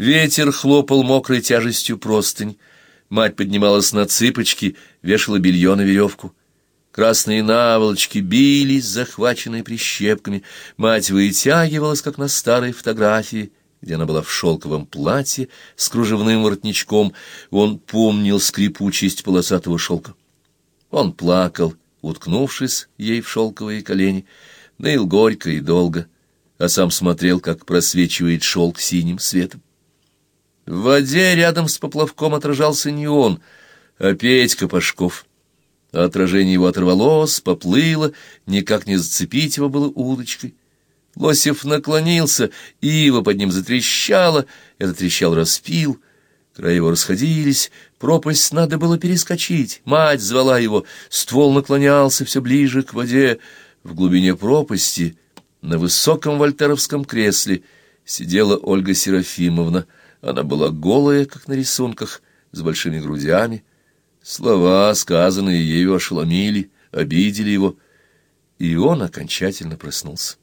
Ветер хлопал мокрой тяжестью простынь. Мать поднималась на цыпочки, вешала белье на веревку. Красные наволочки бились, захваченные прищепками. Мать вытягивалась, как на старой фотографии, где она была в шелковом платье с кружевным воротничком. Он помнил скрипучесть полосатого шелка. Он плакал, уткнувшись ей в шелковые колени, ныл горько и долго, а сам смотрел, как просвечивает шелк синим светом. В воде рядом с поплавком отражался не он, а Петька Пашков. Отражение его оторвалось, поплыло, никак не зацепить его было удочкой. Лосев наклонился, ива под ним затрещала, этот трещал распил, края его расходились, пропасть надо было перескочить. Мать звала его, ствол наклонялся все ближе к воде. В глубине пропасти, на высоком вольтеровском кресле, сидела Ольга Серафимовна. Она была голая, как на рисунках, с большими грудями. Слова, сказанные ею, ошеломили, обидели его, и он окончательно проснулся.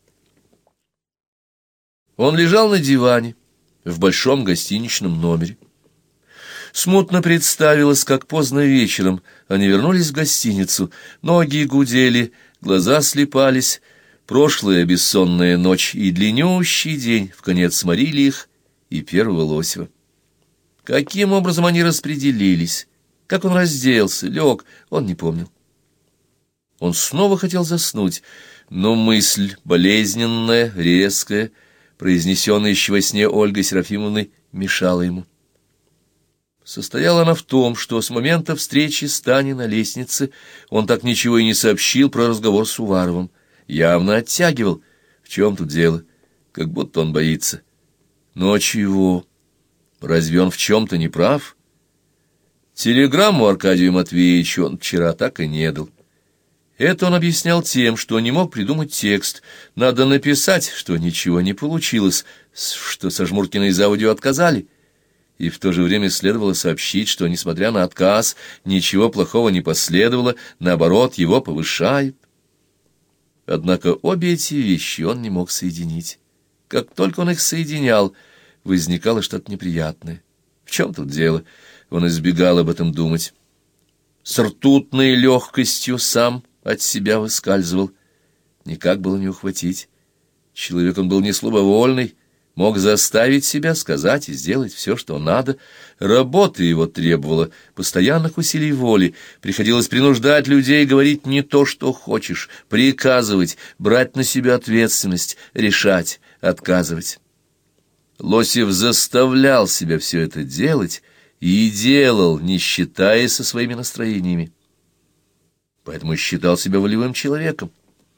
Он лежал на диване в большом гостиничном номере. Смутно представилось, как поздно вечером они вернулись в гостиницу, ноги гудели, глаза слипались, прошлая бессонная ночь и длиннющий день вконец сморили их и первого Лосева. Каким образом они распределились, как он разделся, лег, он не помнил. Он снова хотел заснуть, но мысль, болезненная, резкая, произнесенная еще во сне Ольгой Серафимовной, мешала ему. Состояла она в том, что с момента встречи с Таней на лестнице он так ничего и не сообщил про разговор с Уваровым. Явно оттягивал. В чем тут дело? Как будто он боится. Но чего? Разве он в чем-то не прав? Телеграмму Аркадию Матвеевичу он вчера так и не дал. Это он объяснял тем, что не мог придумать текст. Надо написать, что ничего не получилось, что со Жмуркиной из аудио отказали. И в то же время следовало сообщить, что, несмотря на отказ, ничего плохого не последовало, наоборот, его повышают. Однако обе эти вещи он не мог соединить. Как только он их соединял, возникало что-то неприятное. В чем тут дело? Он избегал об этом думать. С ртутной легкостью сам от себя выскальзывал. Никак было не ухватить. Человек он был не слабовольный, мог заставить себя сказать и сделать все, что надо. Работа его требовала постоянных усилий воли. Приходилось принуждать людей говорить не то, что хочешь, приказывать, брать на себя ответственность, решать, отказывать. Лосев заставлял себя все это делать и делал, не считаясь со своими настроениями. Поэтому считал себя волевым человеком.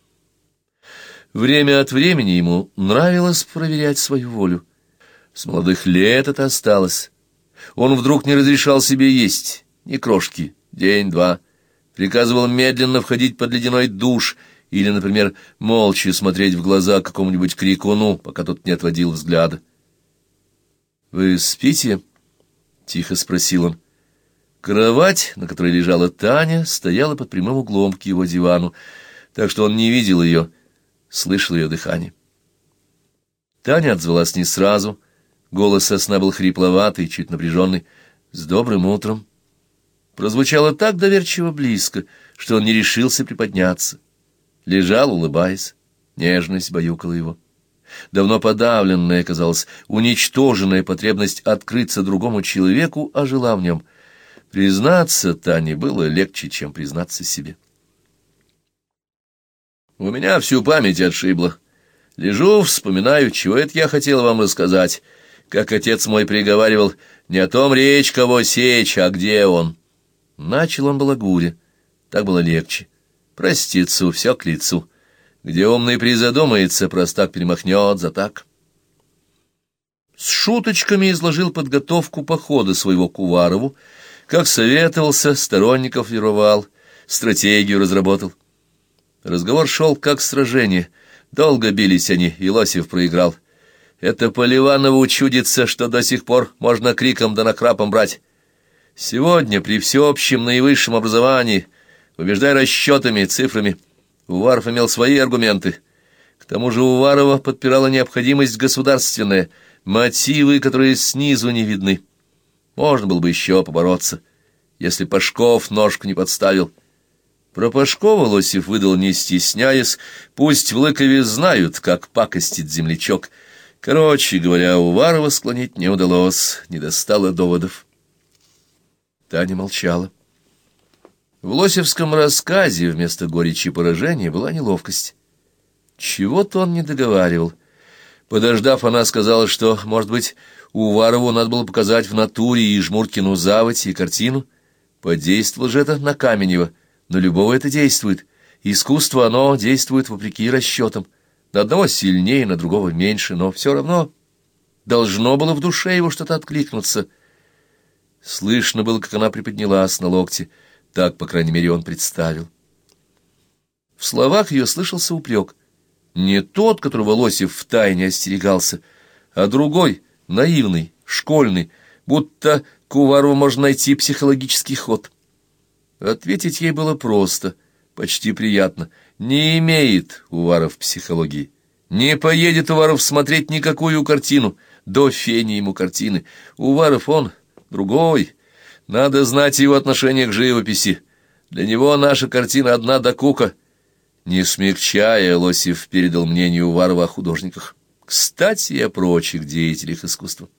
Время от времени ему нравилось проверять свою волю. С молодых лет это осталось. Он вдруг не разрешал себе есть ни крошки, день-два. Приказывал медленно входить под ледяной душ или, например, молча смотреть в глаза какому-нибудь крикуну, пока тот не отводил взгляда. «Вы спите?» — тихо спросил он. Кровать, на которой лежала Таня, стояла под прямым углом к его дивану, так что он не видел ее, слышал ее дыхание. Таня отзвалась не сразу, голос со сна был хрипловатый, чуть напряженный. «С добрым утром!» Прозвучало так доверчиво близко, что он не решился приподняться. Лежал, улыбаясь, нежность баюкала его. Давно подавленная, казалось, уничтоженная потребность открыться другому человеку ожила в нем. Признаться Тане было легче, чем признаться себе. «У меня всю память отшибло. Лежу, вспоминаю, чего это я хотел вам рассказать. Как отец мой приговаривал, не о том речь, кого сечь, а где он». Начал он балагуре. Так было легче. Простецу, все к лицу. Где умный призадумается, простак перемахнет за так. С шуточками изложил подготовку похода своего к Уварову, как советовался, сторонников веровал, стратегию разработал. Разговор шел как сражение. Долго бились они, и Лосев проиграл. Это Поливанову чудится, что до сих пор можно криком да накрапом брать. Сегодня, при всеобщем наивысшем образовании, убеждай расчетами, цифрами, Уваров имел свои аргументы. К тому же Уварова подпирала необходимость государственная. мотивы, которые снизу не видны. Можно было бы еще побороться, если Пашков ножку не подставил. Про Пашкова Лосев выдал, не стесняясь, пусть в Лыкове знают, как пакостит землячок. Короче говоря, Уварова склонить не удалось, не достало доводов. Таня молчала. В лосевском рассказе вместо горечи поражения была неловкость. Чего-то он не договаривал. Подождав, она сказала, что, может быть, Уварову надо было показать в натуре и Жмуркину заводь, и картину. Подействовало же это на Каменева. На любого это действует. Искусство, оно действует вопреки расчетам. На одного сильнее, на другого меньше, но все равно должно было в душе его что-то откликнуться. Слышно было, как она приподнялась на локте. Так, по крайней мере, он представил. В словах ее слышался упрек. Не тот, которого Лосев втайне остерегался, а другой, наивный, школьный, будто к Уварову можно найти психологический ход. Ответить ей было просто, почти приятно. Не имеет Уваров психологии. Не поедет Уваров смотреть никакую картину. До фени ему картины. Уваров он другой. Надо знать его отношение к живописи. Для него наша картина одна докука. Не смягчая, Лосев передал мнение Уварова о художниках. Кстати, и о прочих деятелях искусства.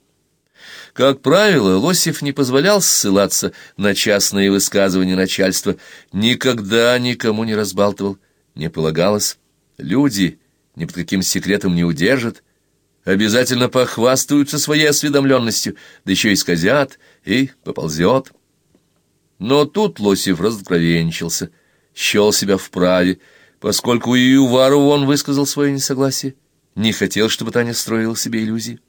Как правило, Лосев не позволял ссылаться на частные высказывания начальства, никогда никому не разбалтывал, не полагалось. Люди ни под каким секретом не удержат, обязательно похвастаются своей осведомленностью, да еще и сказят, и поползет. Но тут Лосев разоткровенничался, счел себя вправе, поскольку и Уварову он высказал свое несогласие, не хотел, чтобы Таня строила себе иллюзии.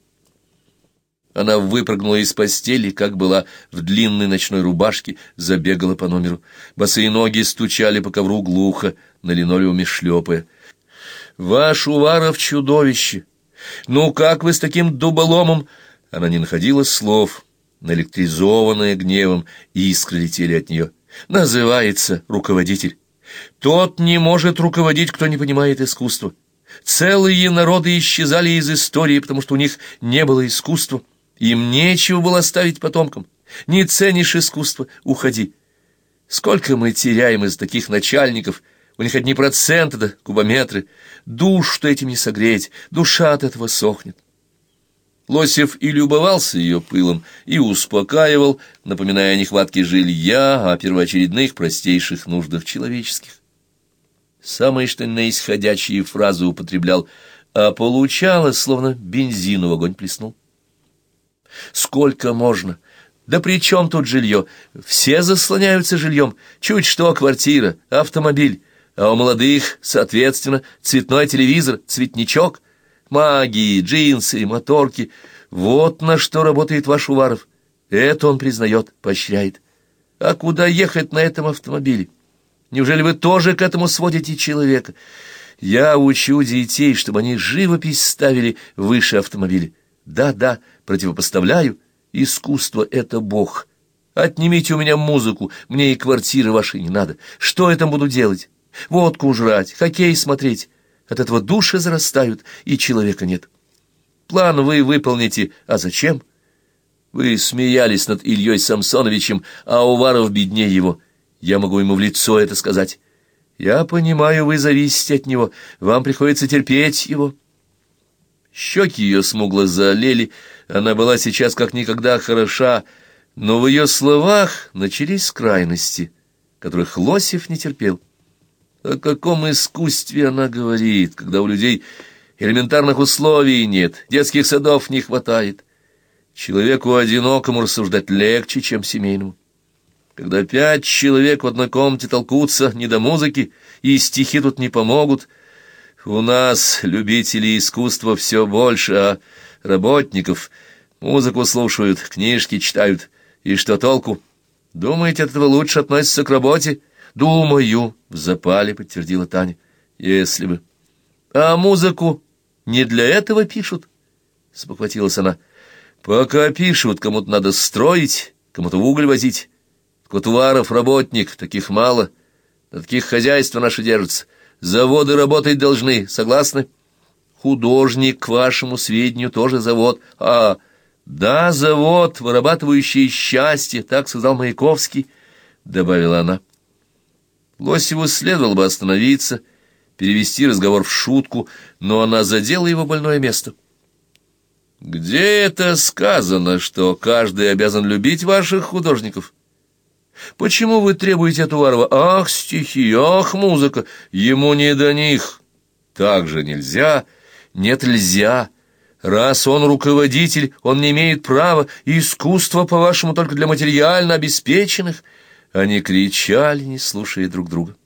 Она выпрыгнула из постели, как была в длинной ночной рубашке, забегала по номеру. Босые ноги стучали по ковру глухо, на линолеуме шлепая. «Ваш Уваров чудовище! Ну как вы с таким дуболомом?» Она не находила слов, наэлектризованная гневом, искры летели от нее. «Называется руководитель. Тот не может руководить, кто не понимает искусства. Целые народы исчезали из истории, потому что у них не было искусства. Им нечего было оставить потомкам. Не ценишь искусство — уходи. Сколько мы теряем из таких начальников, у них одни проценты да кубометры. Душ-то этим не согреть, душа от этого сохнет». Лосев и любовался ее пылом, и успокаивал, напоминая о нехватке жилья, о первоочередных простейших нуждах человеческих. Самые что ни на есть ходячие фразы употреблял, а получалось, словно бензину в огонь плеснул. «Сколько можно? Да при чем тут жилье? Все заслоняются жильем. Чуть что квартира, автомобиль. А у молодых, соответственно, цветной телевизор, цветничок, магии, джинсы, моторки. Вот на что работает ваш Уваров. Это он признает, поощряет. А куда ехать на этом автомобиле? Неужели вы тоже к этому сводите человека? Я учу детей, чтобы они живопись ставили выше автомобиля. Да, противопоставляю. Искусство — это Бог. Отнимите у меня музыку, мне и квартиры вашей не надо. Что я там буду делать? Водку жрать, хоккей смотреть. От этого души зарастают, и человека нет. План вы выполните, а зачем? Вы смеялись над Ильей Самсоновичем, а Уваров беднее его. Я могу ему в лицо это сказать. Я понимаю, вы зависите от него, вам приходится терпеть его». Щеки ее смугло заолели, она была сейчас как никогда хороша, но в ее словах начались крайности, которых Лосев не терпел. О каком искусстве она говорит, когда у людей элементарных условий нет, детских садов не хватает? Человеку одинокому рассуждать легче, чем семейному. Когда 5 человек в одной комнате толкутся, не до музыки, и стихи тут не помогут. У нас любителей искусства все больше, а работников музыку слушают, книжки читают. И что толку? Думаете, от этого лучше относятся к работе? Думаю, в запале подтвердила Таня. Если бы. А музыку не для этого пишут? Спохватилась она. Пока пишут, кому-то надо строить, кому-то в уголь возить. Вот Уваров работник, таких мало. На таких хозяйства наши держатся. Заводы работать должны, согласны? Художник, к вашему сведению, тоже завод. А, да, завод, вырабатывающий счастье, так сказал Маяковский, — добавила она. Лосеву следовало бы остановиться, перевести разговор в шутку, но она задела его больное место. «Где это сказано, что каждый обязан любить ваших художников? Почему вы требуете от Уварова? Ах, стихи, ах, музыка! Ему не до них. Так же нельзя. Нет, нельзя. Раз он руководитель, он не имеет права. Искусство, по-вашему, только для материально обеспеченных». Они кричали, не слушая друг друга.